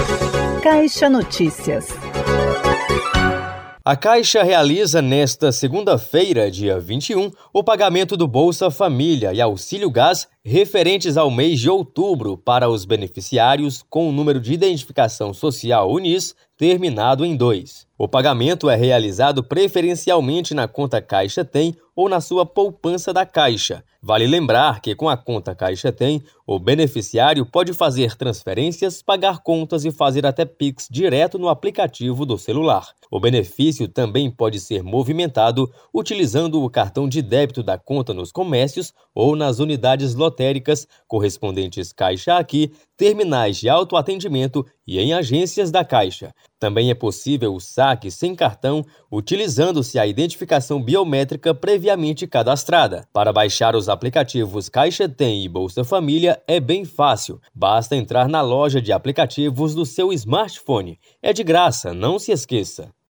Caixa Notícias. A Caixa realiza nesta segunda-feira, dia 21, o pagamento do Bolsa Família e Auxílio Gás referentes ao mês de outubro para os beneficiários com o número de identificação social UNIS terminado em 2. O pagamento é realizado preferencialmente na conta Caixa Tem ou na sua poupança da Caixa. Vale lembrar que com a conta Caixa Tem, o beneficiário pode fazer transferências, pagar contas e fazer até Pix direto no aplicativo do celular. O benefício também pode ser movimentado utilizando o cartão de débito da conta nos comércios ou nas unidades lotéricas correspondentes Caixa Aqui, terminais de autoatendimento e em agências da Caixa. Também é possível o saque sem cartão, utilizando-se a identificação biométrica previamente cadastrada. Para baixar os aplicativos Caixa Tem e Bolsa Família é bem fácil. Basta entrar na loja de aplicativos do seu smartphone. É de graça, não se esqueça.